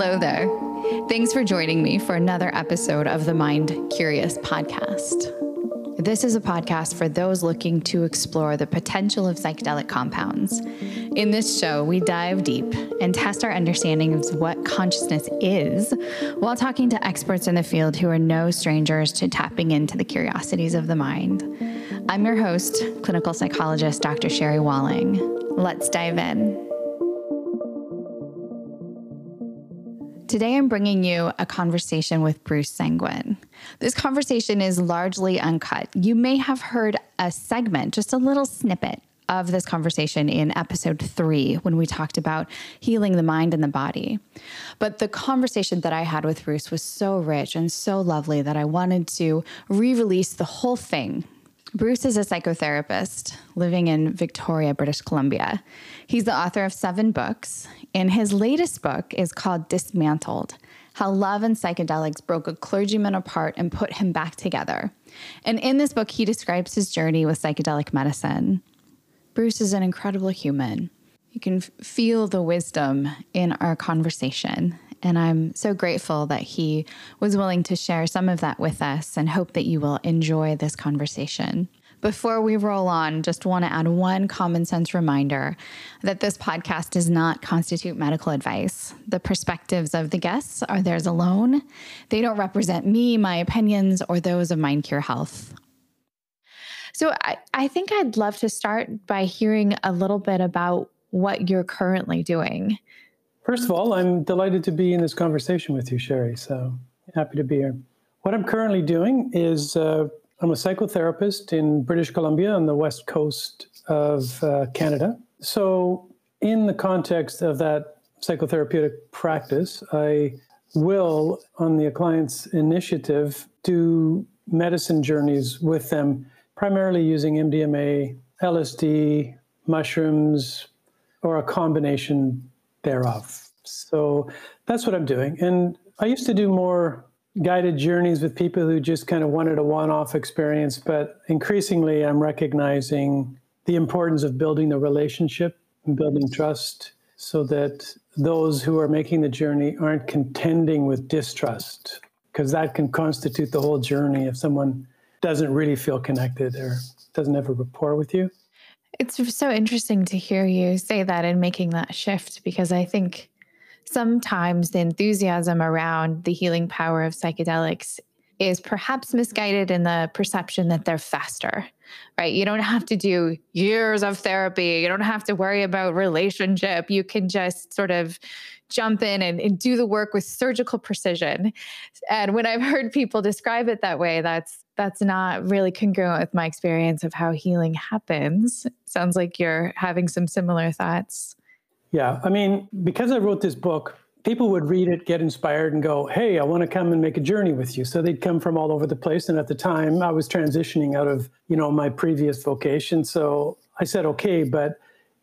Hello there. Thanks for joining me for another episode of the Mind Curious podcast. This is a podcast for those looking to explore the potential of psychedelic compounds. In this show, we dive deep and test our understanding of what consciousness is while talking to experts in the field who are no strangers to tapping into the curiosities of the mind. I'm your host, clinical psychologist, Dr. Sherry Walling. Let's dive in. Today, I'm bringing you a conversation with Bruce Sanguin. This conversation is largely uncut. You may have heard a segment, just a little snippet of this conversation in episode 3 when we talked about healing the mind and the body. But the conversation that I had with Bruce was so rich and so lovely that I wanted to re-release the whole thing. Bruce is a psychotherapist living in Victoria, British Columbia. He's the author of 7 books, and his latest book is called Dismantled: How Love and Psychedelics Broke a Clergyman Apart and Put Him Back Together. And in this book, he describes his journey with psychedelic medicine. Bruce is an incredible human. You can feel the wisdom in our conversation. And I'm so grateful that he was willing to share some of that with us and hope that you will enjoy this conversation. Before we roll on, just want to add one common sense reminder that this podcast does not constitute medical advice. The perspectives of the guests are theirs alone. They don't represent me, my opinions, or those of Mind Cure Health. So I think I'd love to start by hearing a little bit about what you're currently doing. First of all, I'm delighted to be in this conversation with you, Sherry, so happy to be here. What I'm currently doing is I'm a psychotherapist in British Columbia on the west coast of Canada. So in the context of that psychotherapeutic practice, I will, on the client's initiative, do medicine journeys with them, primarily using MDMA, LSD, mushrooms, or a combination thereof. So that's what I'm doing. And I used to do more guided journeys with people who just kind of wanted a one-off experience, but increasingly I'm recognizing the importance of building a relationship and building trust so that those who are making the journey aren't contending with distrust, because that can constitute the whole journey if someone doesn't really feel connected or doesn't have a rapport with you. It's so interesting to hear you say that and making that shift, because I think sometimes the enthusiasm around the healing power of psychedelics is perhaps misguided in the perception that they're faster, right? You don't have to do years of therapy. You don't have to worry about relationship. You can just sort of jump in and do the work with surgical precision. And when I've heard people describe it that way, that's not really congruent with my experience of how healing happens. Sounds like you're having some similar thoughts. Yeah, I mean, because I wrote this book, people would read it, get inspired, and go, hey, I want to come and make a journey with you. So they'd come from all over the place. And at the time, I was transitioning out of, my previous vocation. So I said, okay, but,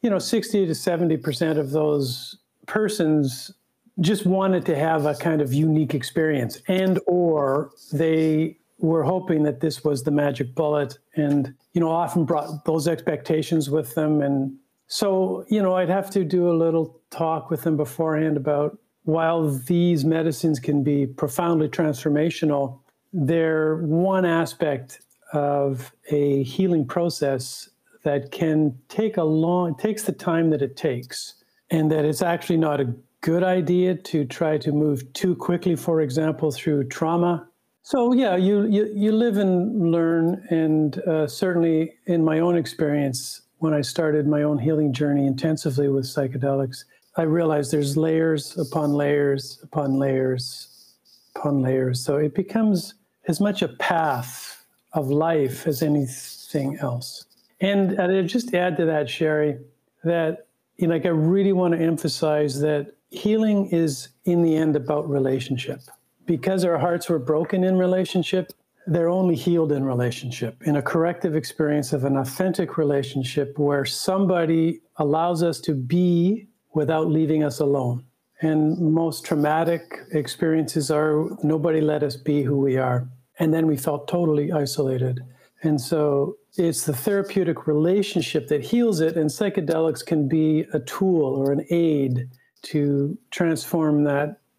60 to 70% of those persons just wanted to have a kind of unique experience, and or they were hoping that this was the magic bullet, and, often brought those expectations with them. And so, I'd have to do a little talk with them beforehand about, while these medicines can be profoundly transformational, they're one aspect of a healing process that can takes the time that it takes, and that it's actually not a good idea to try to move too quickly, for example, through trauma. So yeah, you live and learn, and certainly in my own experience, when I started my own healing journey intensively with psychedelics, I realized there's layers upon layers upon layers upon layers. So it becomes as much a path of life as anything else. And I just add to that, Sherry, that I really want to emphasize that healing is in the end about relationship. Because our hearts were broken in relationship, they're only healed in relationship, in a corrective experience of an authentic relationship where somebody allows us to be without leaving us alone. And most traumatic experiences are nobody let us be who we are. And then we felt totally isolated. And so it's the therapeutic relationship that heals it, and psychedelics can be a tool or an aid to transform that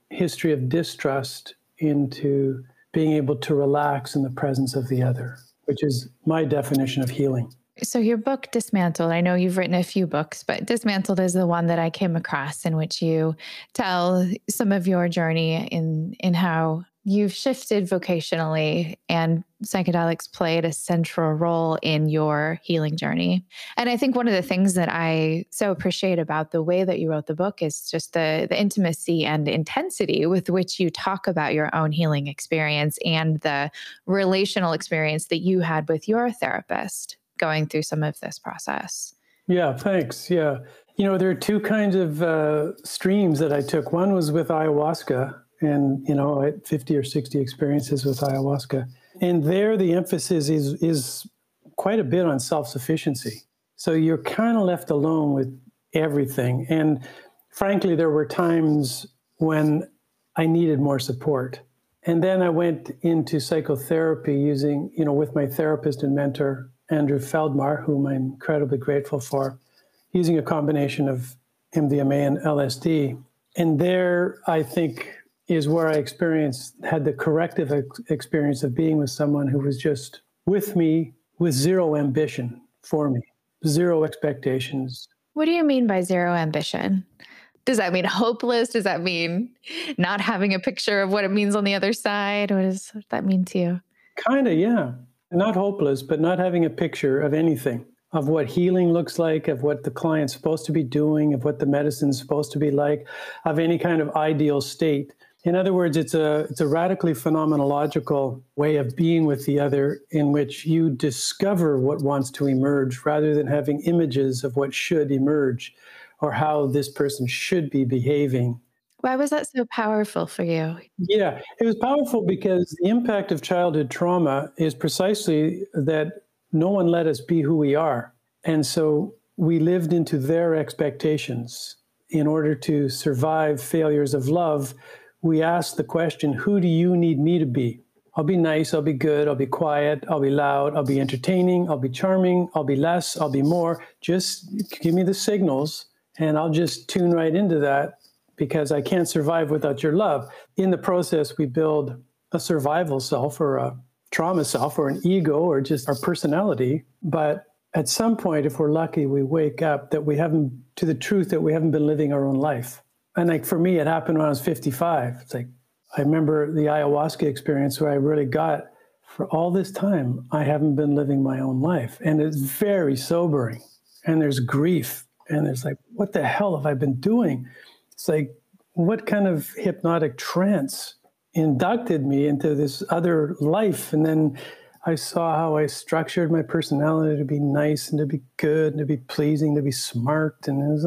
history of distrust into being able to relax in the presence of the other, which is my definition of healing. So your book, Dismantled, I know you've written a few books, but Dismantled is the one that I came across, in which you tell some of your journey in how you've shifted vocationally and psychedelics played a central role in your healing journey. And I think one of the things that I so appreciate about the way that you wrote the book is just the intimacy and intensity with which you talk about your own healing experience and the relational experience that you had with your therapist going through some of this process. Yeah, thanks. Yeah. There are two kinds of streams that I took. One was with ayahuasca, and, I had 50 or 60 experiences with ayahuasca. And there, the emphasis is quite a bit on self-sufficiency. So you're kind of left alone with everything. And frankly, there were times when I needed more support. And then I went into psychotherapy using, with my therapist and mentor, Andrew Feldmar, whom I'm incredibly grateful for, using a combination of MDMA and LSD. And there, I think, is where I had the corrective experience of being with someone who was just with me with zero ambition for me, zero expectations. What do you mean by zero ambition? Does that mean hopeless? Does that mean not having a picture of what it means on the other side? What does that mean to you? Kind of, yeah. Not hopeless, but not having a picture of anything, of what healing looks like, of what the client's supposed to be doing, of what the medicine's supposed to be like, of any kind of ideal state. In other words, it's a radically phenomenological way of being with the other, in which you discover what wants to emerge rather than having images of what should emerge or how this person should be behaving. Why was that so powerful for you? Yeah, it was powerful because the impact of childhood trauma is precisely that no one let us be who we are. And so we lived into their expectations. In order to survive failures of love, we asked the question, who do you need me to be? I'll be nice, I'll be good, I'll be quiet, I'll be loud, I'll be entertaining, I'll be charming, I'll be less, I'll be more. Just give me the signals and I'll just tune right into that, because I can't survive without your love. In the process, we build a survival self or a trauma self or an ego or just our personality. But at some point, if we're lucky, we wake up to the truth that we haven't been living our own life. And for me, it happened when I was 55. It's I remember the ayahuasca experience where I really got, for all this time, I haven't been living my own life. And it's very sobering. And there's grief. And there's what the hell have I been doing? It's what kind of hypnotic trance inducted me into this other life? And then I saw how I structured my personality to be nice and to be good and to be pleasing, to be smart. And it was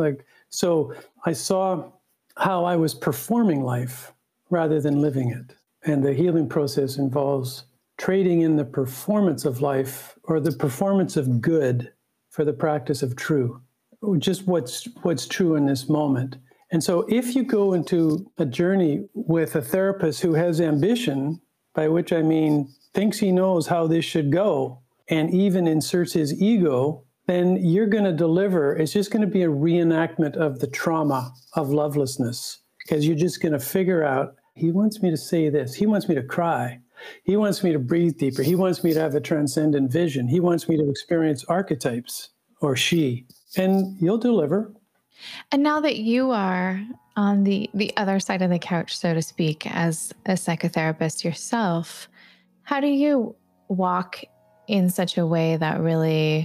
so I saw how I was performing life rather than living it. And the healing process involves trading in the performance of life or the performance of good for the practice of true, just what's true in this moment. And so if you go into a journey with a therapist who has ambition, by which I mean thinks he knows how this should go, and even inserts his ego, then you're going to deliver. It's just going to be a reenactment of the trauma of lovelessness, because you're just going to figure out, he wants me to say this. He wants me to cry. He wants me to breathe deeper. He wants me to have a transcendent vision. He wants me to experience archetypes, or she. And you'll deliver. And now that you are on the other side of the couch, so to speak, as a psychotherapist yourself, how do you walk in such a way that really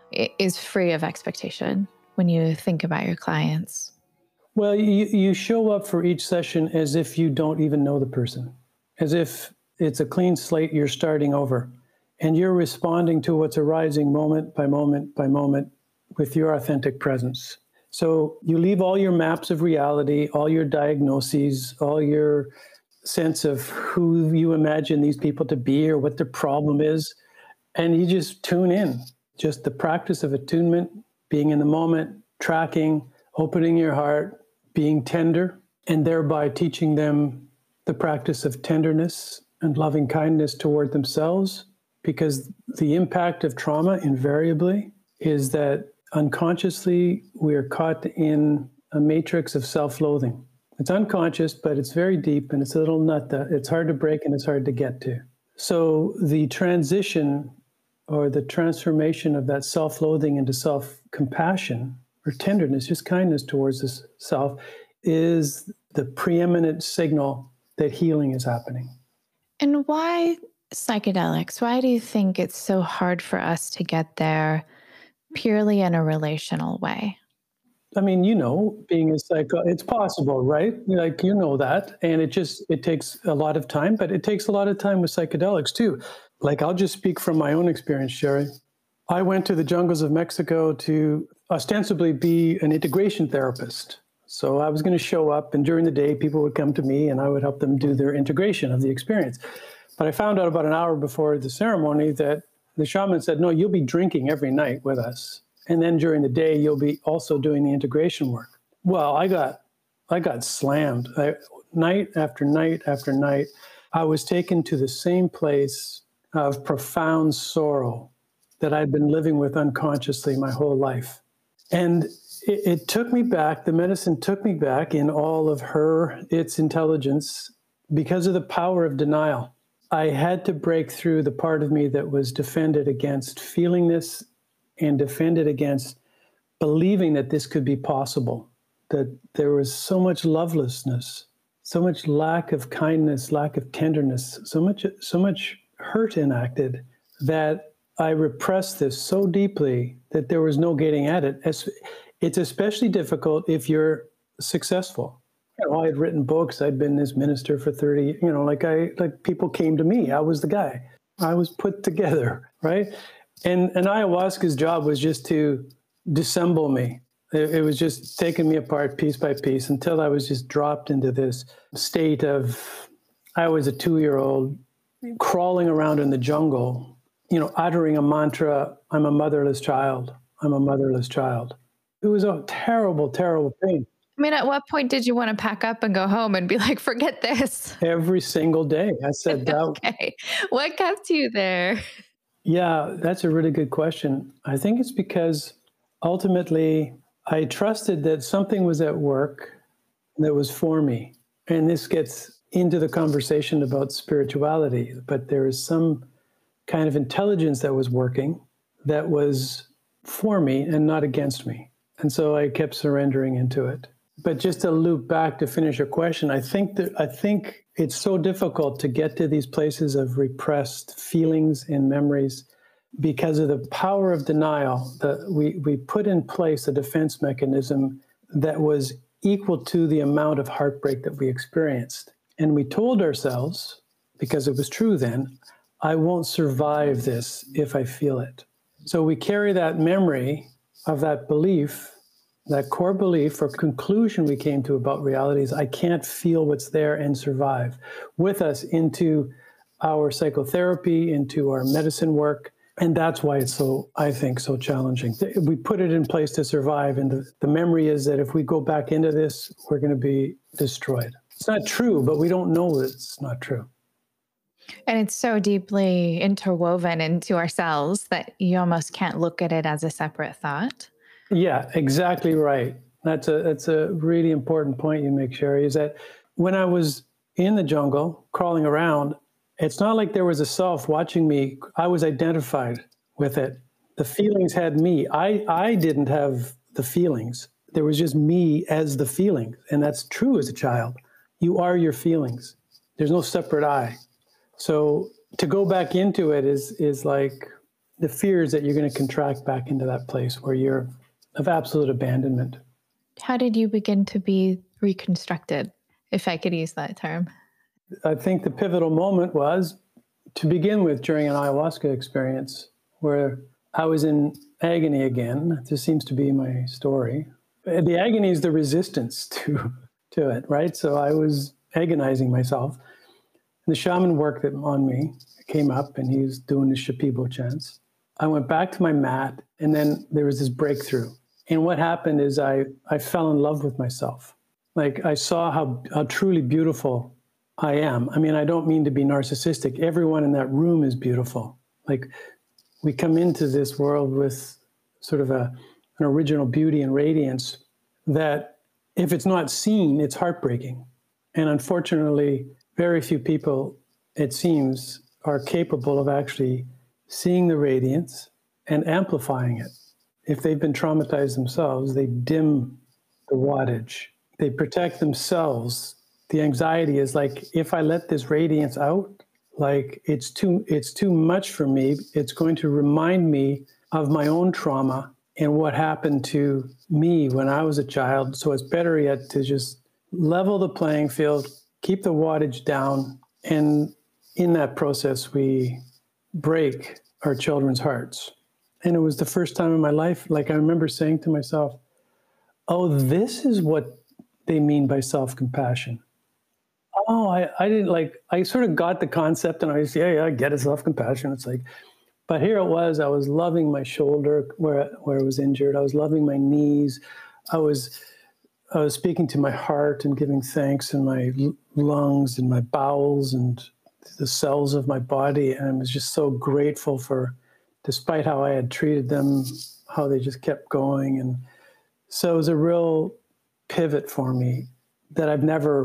is free of expectation when you think about your clients? Well, you show up for each session as if you don't even know the person, as if it's a clean slate, you're starting over, and you're responding to what's arising moment by moment by moment with your authentic presence. So you leave all your maps of reality, all your diagnoses, all your sense of who you imagine these people to be or what their problem is, and you just tune in. Just the practice of attunement, being in the moment, tracking, opening your heart, being tender, and thereby teaching them the practice of tenderness and loving kindness toward themselves, because the impact of trauma invariably is that unconsciously, we are caught in a matrix of self-loathing. It's unconscious, but it's very deep and it's a little nut that it's hard to break and it's hard to get to. So the transition or the transformation of that self-loathing into self-compassion or tenderness, just kindness towards this self, is the preeminent signal that healing is happening. And why psychedelics? Why do you think it's so hard for us to get there purely in a relational way? I mean, being a psycho, it's possible, right? Like, that. And it takes a lot of time, but it takes a lot of time with psychedelics too. Like, I'll just speak from my own experience, Sherry. I went to the jungles of Mexico to ostensibly be an integration therapist. So I was going to show up, and during the day, people would come to me and I would help them do their integration of the experience. But I found out about an hour before the ceremony that the shaman said, no, you'll be drinking every night with us. And then during the day, you'll be also doing the integration work. Well, I got slammed. Night after night after night, I was taken to the same place of profound sorrow that I'd been living with unconsciously my whole life. And it took me back, the medicine took me back in all of its intelligence because of the power of denial. I had to break through the part of me that was defended against feeling this and defended against believing that this could be possible, that there was so much lovelessness, so much lack of kindness, lack of tenderness, so much hurt enacted that I repressed this so deeply that there was no getting at it. It's especially difficult if you're successful. I had written books. I'd been this minister for 30, like people came to me. I was the guy. I was put together, right? And ayahuasca's job was just to dissemble me. It was just taking me apart piece by piece until I was just dropped into this state of, I was a 2-year-old crawling around in the jungle, uttering a mantra, I'm a motherless child. I'm a motherless child. It was a terrible, terrible pain. I mean, at what point did you want to pack up and go home and be like, forget this? Every single day. I said that. Okay. What kept you there? Yeah, that's a really good question. I think it's because ultimately I trusted that something was at work that was for me. And this gets into the conversation about spirituality, but there is some kind of intelligence that was working that was for me and not against me. And so I kept surrendering into it. But just to loop back to finish your question, I think it's so difficult to get to these places of repressed feelings and memories because of the power of denial. That we put in place a defense mechanism that was equal to the amount of heartbreak that we experienced. And we told ourselves, because it was true then, I won't survive this if I feel it. So we carry that memory of that belief, that core belief or conclusion we came to about reality is I can't feel what's there and survive, with us into our psychotherapy, into our medicine work. And that's why it's I think, so challenging. We put it in place to survive. And the memory is that if we go back into this, we're going to be destroyed. It's not true, but we don't know that it's not true. And it's so deeply interwoven into ourselves that you almost can't look at it as a separate thought. Yeah, exactly right. That's a really important point you make, Sherry, is that when I was in the jungle crawling around, it's not like there was a self watching me. I was identified with it. The feelings had me. I didn't have the feelings. There was just me as the feelings. And that's true as a child. You are your feelings. There's no separate I. So to go back into it is like the fears that you're going to contract back into that place where you're of absolute abandonment. How did you begin to be reconstructed, if I could use that term? I think the pivotal moment was to begin with during an ayahuasca experience where I was in agony again. This seems to be my story. The agony is the resistance to it, right? So I was agonizing myself. The shaman worked on me, came up, and he was doing the Shipibo chants. I went back to my mat, and then there was this breakthrough. And what happened is I fell in love with myself. Like, I saw how truly beautiful I am. I mean, I don't mean to be narcissistic. Everyone in that room is beautiful. Like, we come into this world with sort of an original beauty and radiance that if it's not seen, it's heartbreaking. And unfortunately, very few people, it seems, are capable of actually seeing the radiance and amplifying it. If they've been traumatized themselves, they dim the wattage. They protect themselves. The anxiety is like, if I let this radiance out, like it's too much for me. It's going to remind me of my own trauma and what happened to me when I was a child. So it's better yet to just level the playing field, keep the wattage down, and in that process, we break our children's hearts. And it was the first time in my life, like I remember saying to myself, oh, this is what they mean by self-compassion. Oh, I didn't I sort of got the concept and I was, yeah, I get it, self-compassion. It's like, but here it was, I was loving my shoulder where it was injured. I was loving my knees. I was speaking to my heart and giving thanks in my lungs and my bowels and the cells of my body. And I was just so grateful for, despite how I had treated them, how they just kept going. And so it was a real pivot for me that I've never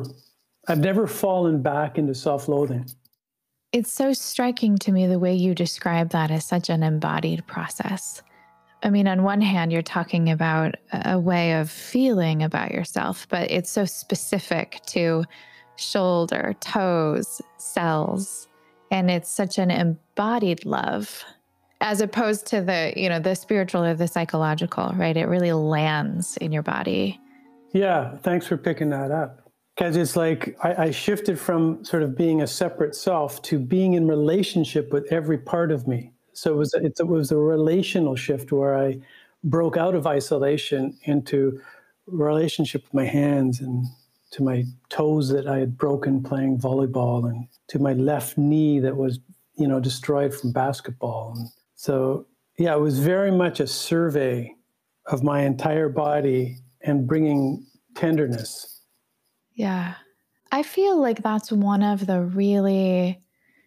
fallen back into self-loathing. It's so striking to me the way you describe that as such an embodied process. I mean, on one hand, you're talking about a way of feeling about yourself, but it's so specific to shoulder, toes, cells, and it's such an embodied love as opposed to the spiritual or the psychological, right? It really lands in your body. Yeah, thanks for picking that up. Because it's like I shifted from sort of being a separate self to being in relationship with every part of me. So it was a relational shift where I broke out of isolation into relationship with my hands and to my toes that I had broken playing volleyball and to my left knee that was, destroyed from basketball. And so, yeah, it was very much a survey of my entire body and bringing tenderness. Yeah. I feel like that's one of the really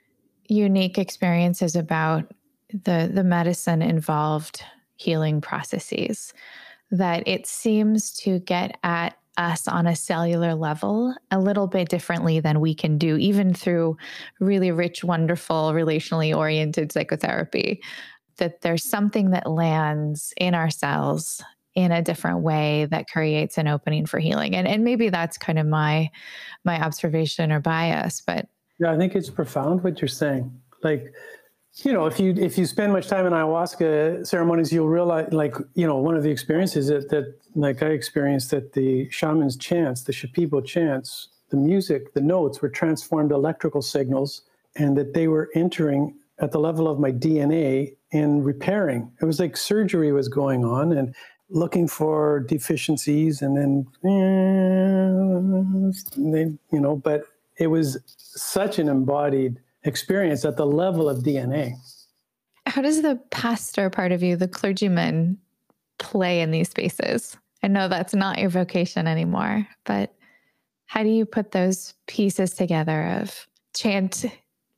unique experiences about the medicine involved healing processes, that it seems to get at us on a cellular level a little bit differently than we can do, even through really rich, wonderful, relationally oriented psychotherapy, that there's something that lands in our cells in a different way that creates an opening for healing. And maybe that's kind of my observation or bias, but yeah, I think it's profound what you're saying. Like, if you spend much time in ayahuasca ceremonies, you'll realize, one of the experiences that I experienced, that the shamans' chants, the Shipibo chants, the music, the notes were transformed electrical signals, and that they were entering at the level of my DNA and repairing. It was like surgery was going on and looking for deficiencies, and then, but it was such an embodied experience at the level of DNA. How does the pastor part of you, the clergyman, play in these spaces? I know that's not your vocation anymore, but how do you put those pieces together of changed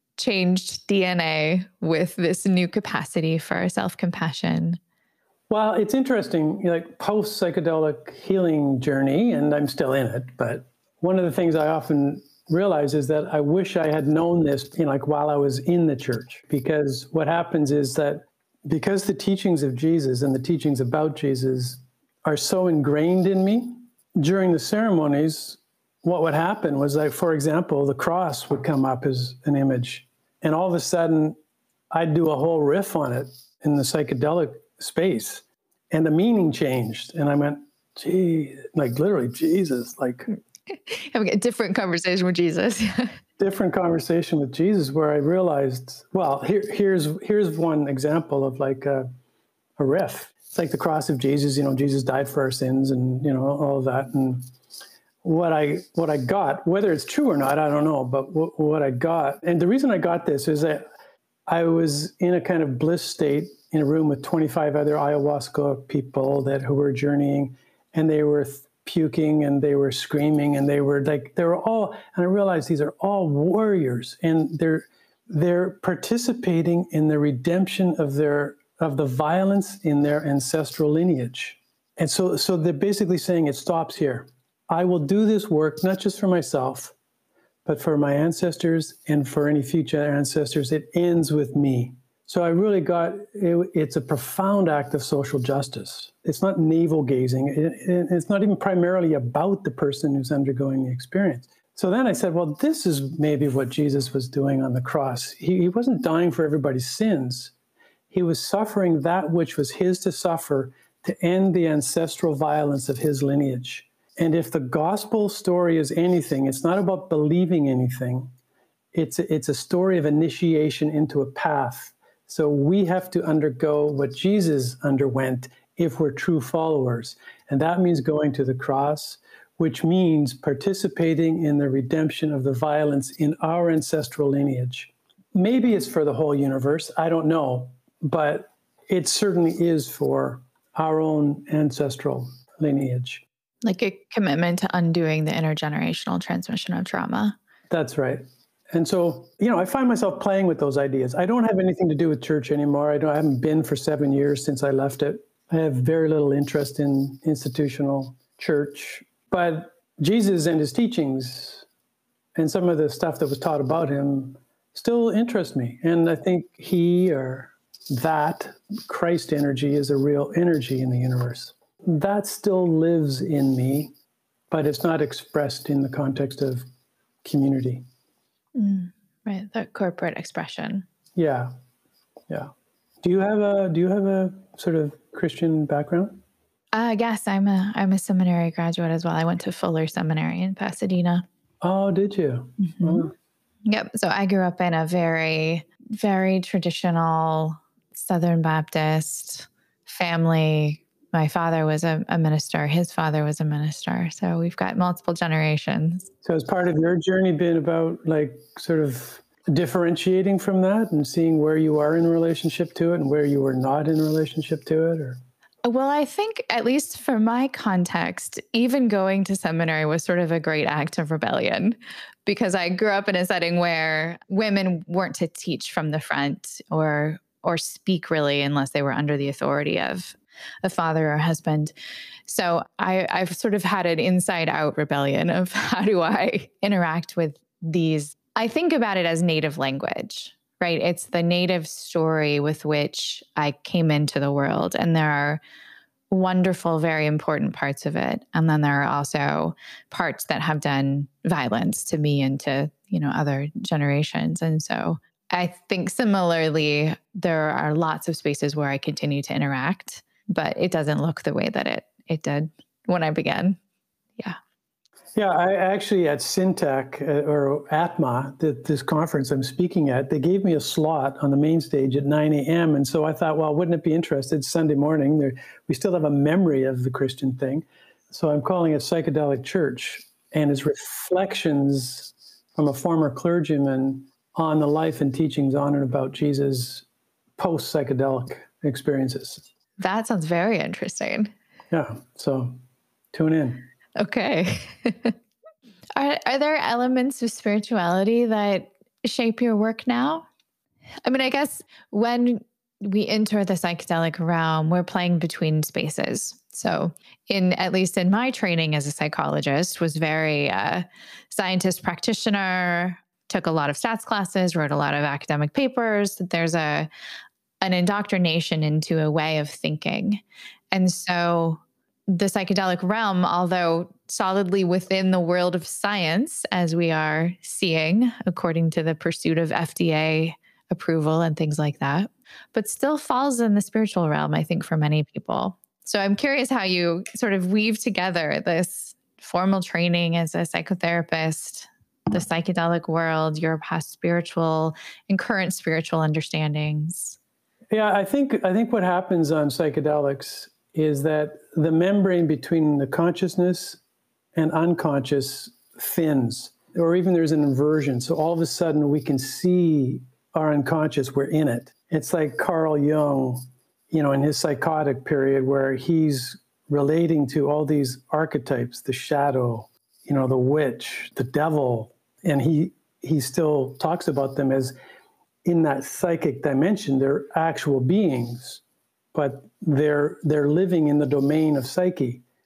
DNA with this new capacity for self-compassion? Well, it's interesting, post-psychedelic healing journey, and I'm still in it, but one of the things I often realize is that I wish I had known this, while I was in the church, because what happens is that because the teachings of Jesus and the teachings about Jesus are so ingrained in me, during the ceremonies, what would happen was, for example, the cross would come up as an image, and all of a sudden I'd do a whole riff on it in the psychedelic space, and the meaning changed, and I went, gee, literally Jesus, having a different conversation with Jesus. Different conversation with Jesus, where I realized, well, here's one example of a riff. It's like the cross of Jesus, Jesus died for our sins, and all of that. And what I got, whether it's true or not, I don't know, but what I got, and the reason I got this is that I was in a kind of bliss state in a room with 25 other ayahuasca people who were journeying, and they were puking and they were screaming, and they were all, and I realized these are all warriors, and they're participating in the redemption of the violence in their ancestral lineage. And so they're basically saying it stops here. I will do this work not just for myself, but for my ancestors and for any future ancestors. It ends with me. So I really got, it's a profound act of social justice. It's not navel gazing. It's not even primarily about the person who's undergoing the experience. So then I said, well, this is maybe what Jesus was doing on the cross. He wasn't dying for everybody's sins. He was suffering that which was his to suffer to end the ancestral violence of his lineage. And if the gospel story is anything, it's not about believing anything. It's a story of initiation into a path. So we have to undergo what Jesus underwent if we're true followers. And that means going to the cross, which means participating in the redemption of the violence in our ancestral lineage. Maybe it's for the whole universe, I don't know, but it certainly is for our own ancestral lineage. Like a commitment to undoing the intergenerational transmission of trauma. That's right. And so, I find myself playing with those ideas. I don't have anything to do with church anymore. I haven't been for 7 years since I left it. I have very little interest in institutional church. But Jesus and his teachings and some of the stuff that was taught about him still interest me. And I think he or that Christ energy is a real energy in the universe. That still lives in me, but it's not expressed in the context of community. Right, that corporate expression. Yeah. Do you have a sort of Christian background? Yes, I'm a seminary graduate as well. I went to Fuller Seminary in Pasadena. Oh, did you? Mm-hmm. Oh. Yep. So I grew up in a very, very traditional Southern Baptist family. My father was a minister. His father was a minister. So we've got multiple generations. So has part of your journey been about sort of differentiating from that and seeing where you are in relationship to it and where you are not in relationship to it? Or? Well, I think, at least for my context, even going to seminary was sort of a great act of rebellion, because I grew up in a setting where women weren't to teach from the front or speak really unless they were under the authority of a father or husband. So I've sort of had an inside-out rebellion of how do I interact with these. I think about it as native language, right? It's the native story with which I came into the world. And there are wonderful, very important parts of it. And then there are also parts that have done violence to me and to, other generations. And so I think similarly, there are lots of spaces where I continue to interact, but it doesn't look the way that it did when I began. Yeah. Yeah, I actually at Syntac or ATMA, this conference I'm speaking at, they gave me a slot on the main stage at 9 a.m. And so I thought, well, wouldn't it be interesting? It's Sunday morning. We still have a memory of the Christian thing. So I'm calling it Psychedelic Church. And it's reflections from a former clergyman on the life and teachings on and about Jesus post-psychedelic experiences. That sounds very interesting. Yeah, so tune in. Okay. Are there elements of spirituality that shape your work now? I mean, I guess when we enter the psychedelic realm, we're playing between spaces. So at least in my training as a psychologist, was very scientist practitioner, took a lot of stats classes, wrote a lot of academic papers. There's an indoctrination into a way of thinking. And so the psychedelic realm, although solidly within the world of science, as we are seeing, according to the pursuit of FDA approval and things like that, but still falls in the spiritual realm, I think, for many people. So I'm curious how you sort of weave together this formal training as a psychotherapist, the psychedelic world, your past spiritual and current spiritual understandings. Yeah, I think what happens on psychedelics is that the membrane between the consciousness and unconscious thins, or even there's an inversion. So all of a sudden we can see our unconscious, we're in it. It's like Carl Jung, in his psychotic period where he's relating to all these archetypes, the shadow, the witch, the devil, and he still talks about them as in that psychic dimension, they're actual beings, but they're living in the domain of psyche.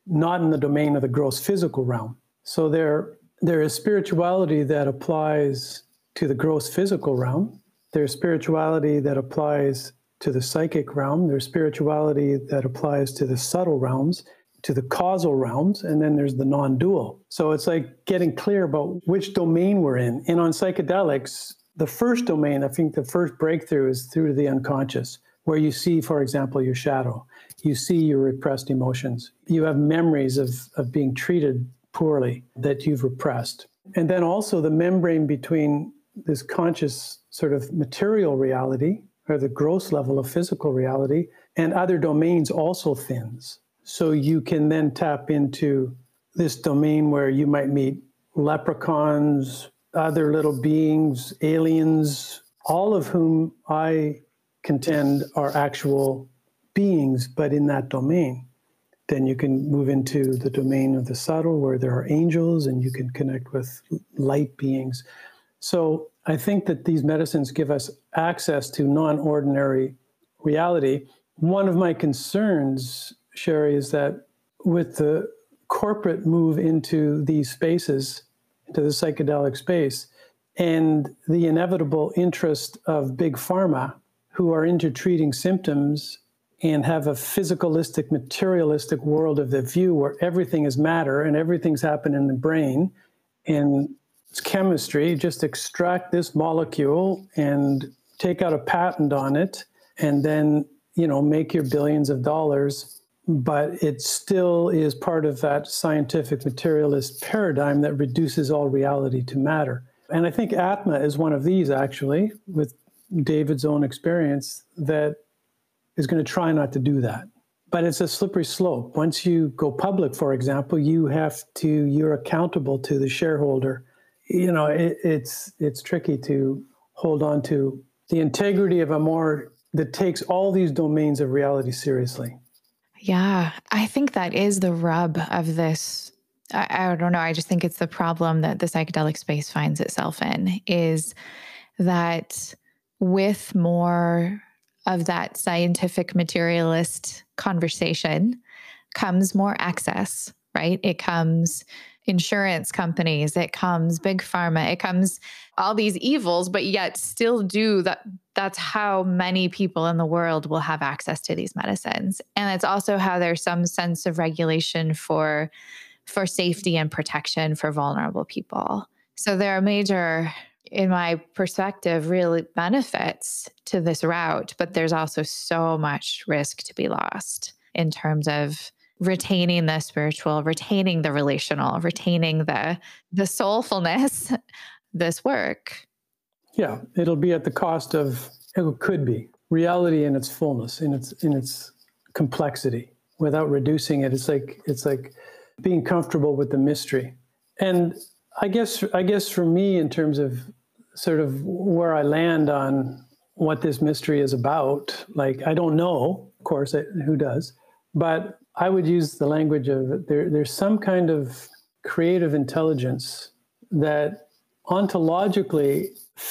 not in the domain of the gross physical realm. So there is spirituality that applies to the gross physical realm. There's spirituality that applies to the psychic realm. There's spirituality that applies to the subtle realms, to the causal realms, and then there's the non-dual. So it's like getting clear about which domain we're in. And on psychedelics, the first domain, I think the first breakthrough is through the unconscious, where you see, for example, your shadow. You see your repressed emotions. You have memories of being treated poorly that you've repressed. And then also the membrane between this conscious sort of material reality, or the gross level of physical reality, and other domains also thins. So you can then tap into this domain where you might meet leprechauns, other little beings, aliens, all of whom I contend are actual beings, but in that domain. Then you can move into the domain of the subtle, where there are angels, and you can connect with light beings. So I think that these medicines give us access to non-ordinary reality. One of my concerns, Sherry, is that with the corporate move into these spaces, into the psychedelic space, and the inevitable interest of big pharma, who are into treating symptoms and have a physicalistic, materialistic world of the view where everything is matter and everything's happened in the brain, and it's chemistry, just extract this molecule and take out a patent on it, and then, make your billions of dollars. But it still is part of that scientific materialist paradigm that reduces all reality to matter. And I think Atma is one of these, actually, with David's own experience, that is going to try not to do that. But it's a slippery slope. Once you go public, for example, you're accountable to the shareholder. It's tricky to hold on to the integrity of that takes all these domains of reality seriously. Yeah, I think that is the rub of this. I don't know. I just think it's the problem that the psychedelic space finds itself in, is that with more of that scientific materialist conversation comes more access, right? It comes insurance companies, it comes big pharma, it comes all these evils, but yet still do that. That's how many people in the world will have access to these medicines. And it's also how there's some sense of regulation for safety and protection for vulnerable people. So there are major, in my perspective, really benefits to this route, but there's also so much risk to be lost in terms of retaining the spiritual, retaining the relational, retaining the soulfulness, this work. Yeah, it'll be at the cost of, it could be, reality in its fullness, in its complexity, without reducing it. It's like being comfortable with the mystery. And I guess for me, in terms of sort of where I land on what this mystery is about, I don't know, of course, who does, but I would use the language of there's some kind of creative intelligence that ontologically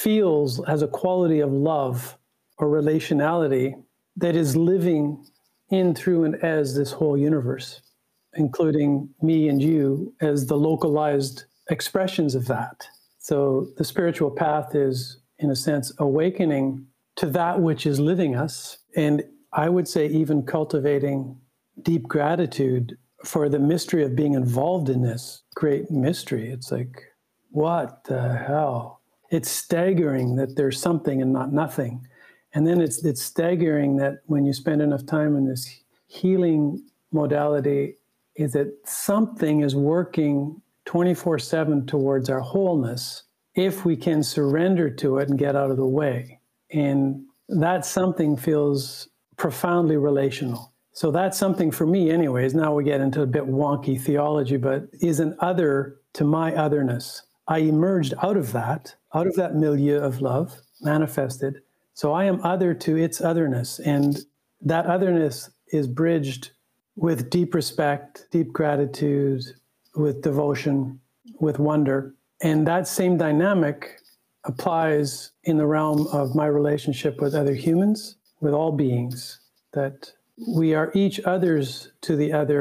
has a quality of love or relationality that is living in, through, and as this whole universe, including me and you as the localized expressions of that. So the spiritual path is, in a sense, awakening to that which is living us, and I would say even cultivating deep gratitude for the mystery of being involved in this great mystery. It's like, what the hell? It's staggering that there's something and not nothing. And then it's staggering that when you spend enough time in this healing modality, is that something is working 24/7 towards our wholeness if we can surrender to it and get out of the way. And that something feels profoundly relational. So that's something for me anyways. Now we get into a bit wonky theology, but is an other to my otherness. I emerged out of that milieu of love, manifested. So I am other to its otherness. And that otherness is bridged with deep respect, deep gratitude, with devotion, with wonder. And that same dynamic applies in the realm of my relationship with other humans, with all beings, that we are each others to the other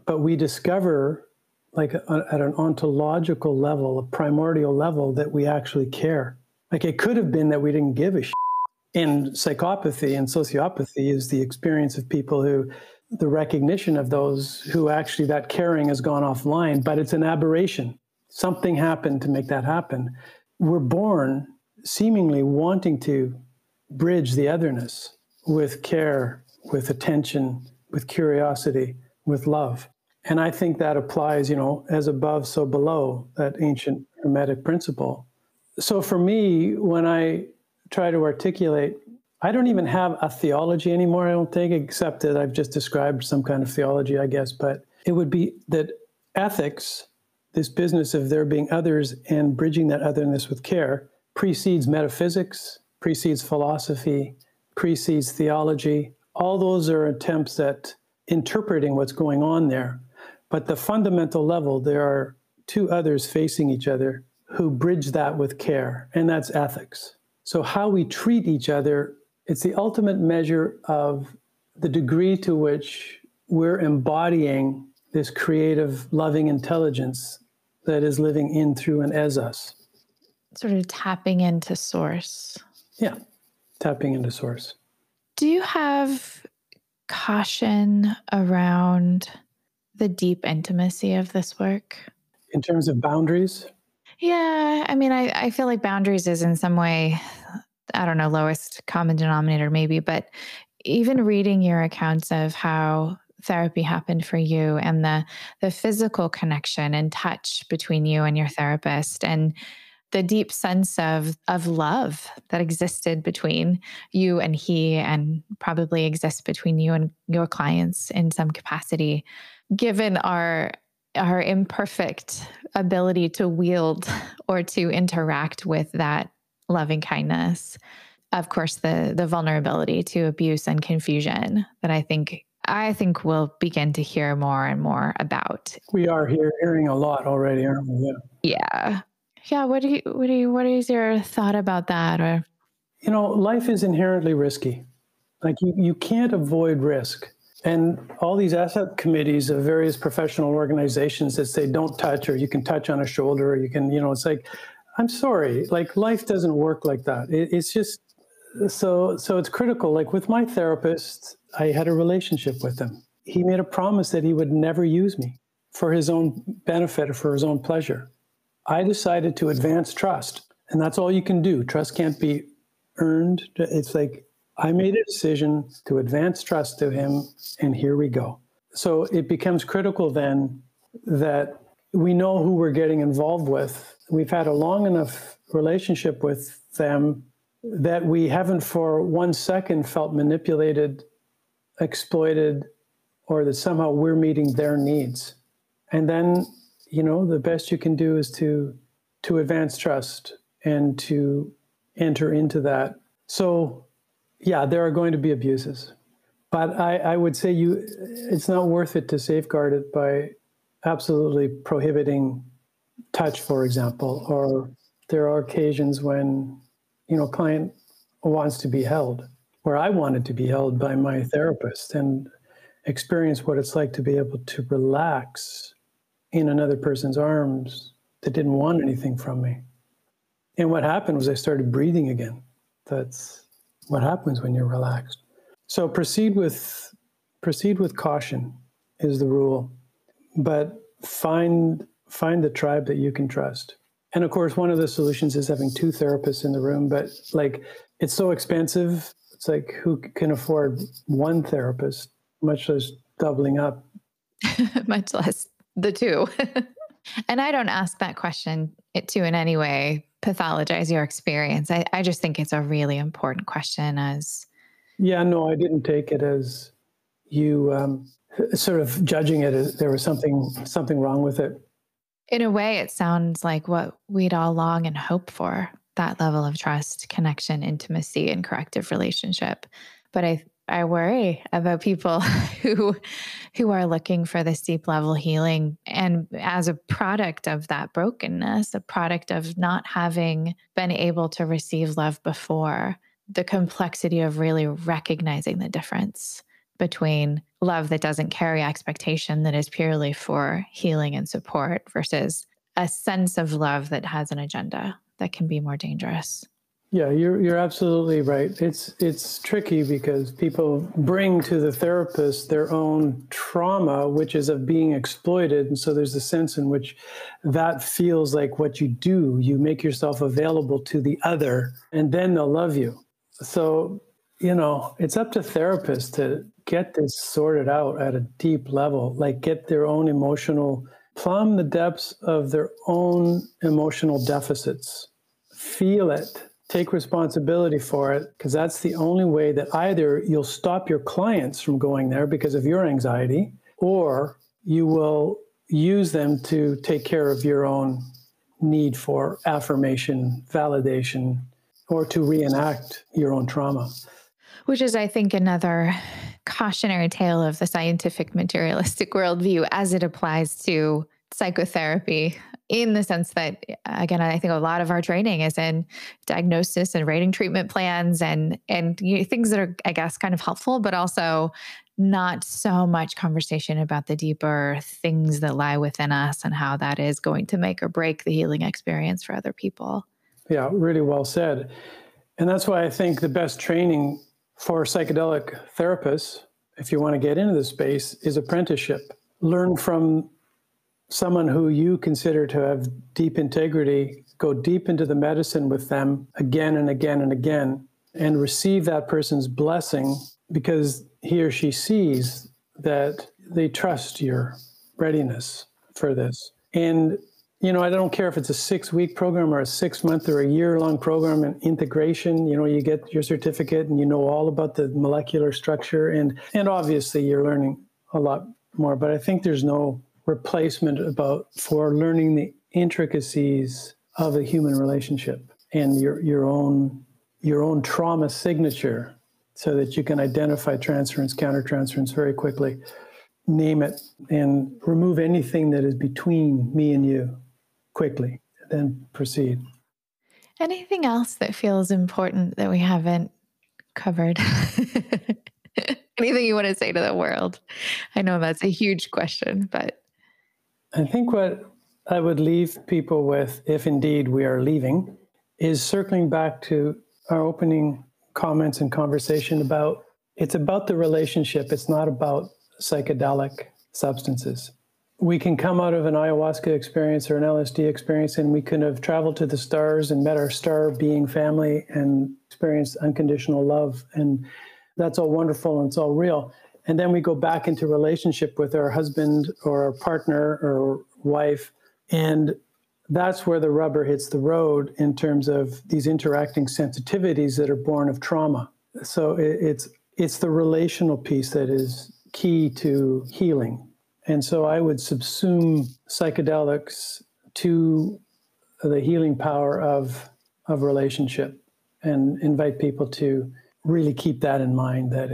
but we discover, like at an ontological level, a primordial level, that we actually care. Like it could have been that we didn't give a shit. And psychopathy and sociopathy is the experience of people who, the recognition of those who actually that caring has gone offline, but it's an aberration. Something happened to make that happen. We're born seemingly wanting to bridge the otherness with care, with attention, with curiosity, with love. And I think that applies, as above, so below, that ancient Hermetic principle. So for me, when I try to articulate, I don't even have a theology anymore, I don't think, except that I've just described some kind of theology, I guess. But it would be that ethics, this business of there being others and bridging that otherness with care, precedes metaphysics, precedes philosophy, precedes theology. All those are attempts at interpreting what's going on there. But the fundamental level, there are two others facing each other who bridge that with care, and that's ethics. So how we treat each other, it's the ultimate measure of the degree to which we're embodying this creative, loving intelligence that is living in, through, and as us. Sort of tapping into source. Yeah, tapping into source. Do you have caution around the deep intimacy of this work? In terms of boundaries? Yeah, I mean, I feel like boundaries is in some way, I don't know, lowest common denominator maybe, but even reading your accounts of how therapy happened for you and the physical connection and touch between you and your therapist, and the deep sense of love that existed between you and he, and probably exists between you and your clients in some capacity, given our imperfect ability to wield or to interact with that loving kindness. Of course, the vulnerability to abuse and confusion that I think we'll begin to hear more and more about. We are hearing a lot already, aren't we? Yeah. Yeah. What is your thought about that? Or, life is inherently risky. Like you can't avoid risk. And all these asset committees of various professional organizations that say don't touch, or you can touch on a shoulder, or you can, it's like, I'm sorry, like life doesn't work like that. It's just, so it's critical. Like with my therapist, I had a relationship with him. He made a promise that he would never use me for his own benefit or for his own pleasure. I decided to advance trust, and that's all you can do. Trust can't be earned. It's like, I made a decision to advance trust to him, and here we go. So it becomes critical then that we know who we're getting involved with. We've had a long enough relationship with them that we haven't for 1 second felt manipulated, exploited, or that somehow we're meeting their needs. And then, the best you can do is to advance trust and to enter into that. So, yeah, there are going to be abuses, but I would say it's not worth it to safeguard it by absolutely prohibiting touch, for example, or there are occasions when, client wants to be held, where I wanted to be held by my therapist and experience what it's like to be able to relax in another person's arms that didn't want anything from me. And what happened was I started breathing again. That's what happens when you're relaxed. So proceed with caution is the rule, but find the tribe that you can trust. And of course, one of the solutions is having 2 therapists in the room, but like it's so expensive. It's like, who can afford 1 therapist, much less doubling up? Much less the 2. And I don't ask that question to in any way pathologize your experience. I just think it's a really important question as... Yeah, no, I didn't take it as you sort of judging it as there was something wrong with it. In a way, it sounds like what we'd all long and hope for, that level of trust, connection, intimacy, and corrective relationship. But I worry about people who are looking for this deep level healing, and as a product of that brokenness, a product of not having been able to receive love before, the complexity of really recognizing the difference between love that doesn't carry expectation, that is purely for healing and support, versus a sense of love that has an agenda that can be more dangerous. Yeah, you're absolutely right. It's tricky because people bring to the therapist their own trauma, which is of being exploited. And so there's a sense in which that feels like what you do. You make yourself available to the other, and then they'll love you. So, it's up to therapists to get this sorted out at a deep level, like get their own plumb the depths of their own emotional deficits, feel it. Take responsibility for it, because that's the only way that either you'll stop your clients from going there because of your anxiety, or you will use them to take care of your own need for affirmation, validation, or to reenact your own trauma. Which is, I think, another cautionary tale of the scientific materialistic worldview as it applies to psychotherapy, in the sense that, again, I think a lot of our training is in diagnosis and writing treatment plans and things that are, I guess, kind of helpful, but also not so much conversation about the deeper things that lie within us and how that is going to make or break the healing experience for other people. Yeah, really well said. And that's why I think the best training for psychedelic therapists, if you want to get into the space, is apprenticeship. Learn from someone who you consider to have deep integrity, go deep into the medicine with them again and again and again, and receive that person's blessing, because he or she sees that they trust your readiness for this. And, I don't care if it's a 6-week program or a 6-month or a year-long program, and integration, you get your certificate and you know all about the molecular structure, and obviously you're learning a lot more, but I think there's no replacement for learning the intricacies of a human relationship and your own trauma signature, so that you can identify transference, countertransference very quickly, name it, and remove anything that is between me and you quickly, then proceed. Anything else that feels important that we haven't covered? Anything you want to say to the world? I know that's a huge question, but I think what I would leave people with, if indeed we are leaving, is circling back to our opening comments and conversation it's about the relationship. It's not about psychedelic substances. We can come out of an ayahuasca experience or an LSD experience, and we can have traveled to the stars and met our star being family and experienced unconditional love. And that's all wonderful and it's all real. And then we go back into relationship with our husband or our partner or wife. And that's where the rubber hits the road in terms of these interacting sensitivities that are born of trauma. So it's the relational piece that is key to healing. And so I would subsume psychedelics to the healing power of relationship, and invite people to really keep that in mind, that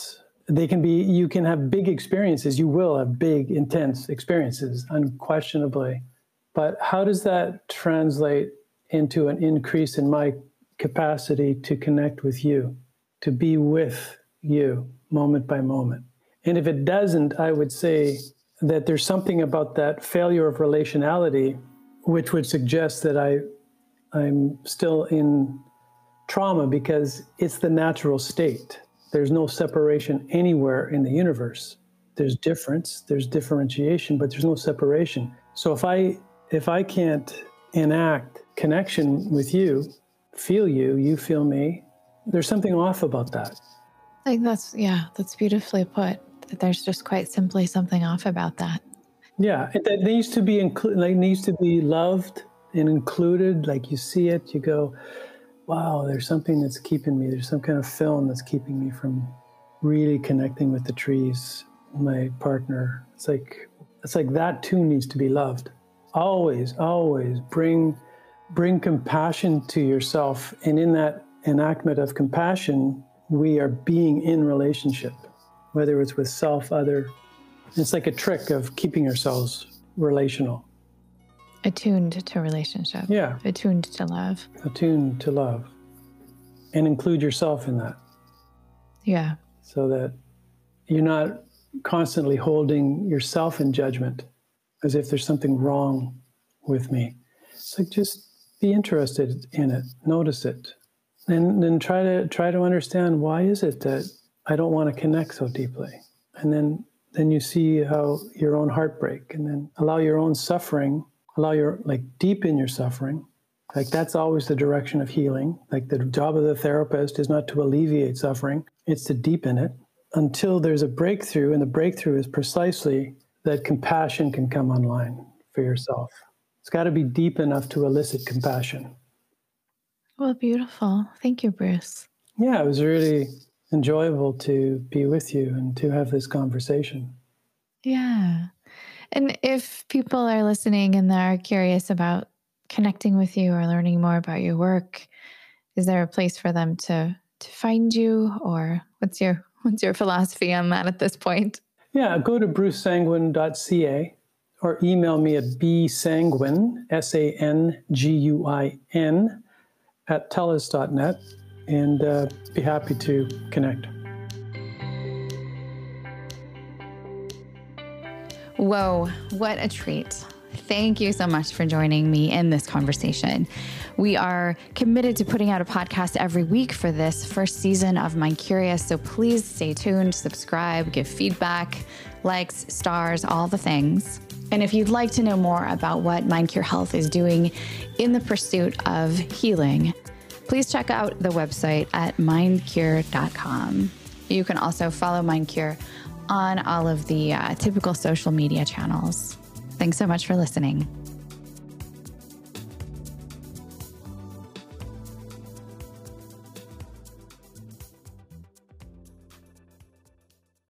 you can have big experiences. You will have big, intense experiences, unquestionably. But how does that translate into an increase in my capacity to connect with you, to be with you moment by moment? And if it doesn't, I would say that there's something about that failure of relationality which would suggest that I'm still in trauma, because it's the natural state. There's no separation anywhere in the universe. There's difference, there's differentiation, but there's no separation. So if I can't enact connection with you, feel you, you feel me, there's something off about that. I think that's beautifully put. That there's just quite simply something off about that. Yeah, it needs to be needs to be loved and included. Like you see it, you go, wow, there's something that's keeping me. There's some kind of film that's keeping me from really connecting with the trees, my partner. It's like that too needs to be loved. Always, always bring compassion to yourself. And in that enactment of compassion, we are being in relationship, whether it's with self, other. It's like a trick of keeping ourselves relational. Attuned to relationship. Yeah. Attuned to love. Attuned to love. And include yourself in that. Yeah. So that you're not constantly holding yourself in judgment as if there's something wrong with me. It's like, just be interested in it, notice it, and then try to understand, why is it that I don't want to connect so deeply? And then you see how your own heartbreak, and then allow your own suffering, deepen your suffering. Like, that's always the direction of healing. Like, the job of the therapist is not to alleviate suffering, it's to deepen it until there's a breakthrough. And the breakthrough is precisely that compassion can come online for yourself. It's got to be deep enough to elicit compassion. Well, beautiful. Thank you, Bruce. Yeah, it was really enjoyable to be with you and to have this conversation. Yeah. And if people are listening and they're curious about connecting with you or learning more about your work, is there a place for them to find you, or what's your philosophy on that at this point? Yeah, go to brucesanguin.ca or email me at bsanguin, SANGUIN, @telus.net, and be happy to connect. Whoa, what a treat. Thank you so much for joining me in this conversation. We are committed to putting out a podcast every week for this first season of Mind Curious, so please stay tuned, subscribe, give feedback, likes, stars, all the things. And if you'd like to know more about what MindCure Health is doing in the pursuit of healing, please check out the website at mindcure.com. You can also follow MindCure on all of the typical social media channels. Thanks so much for listening.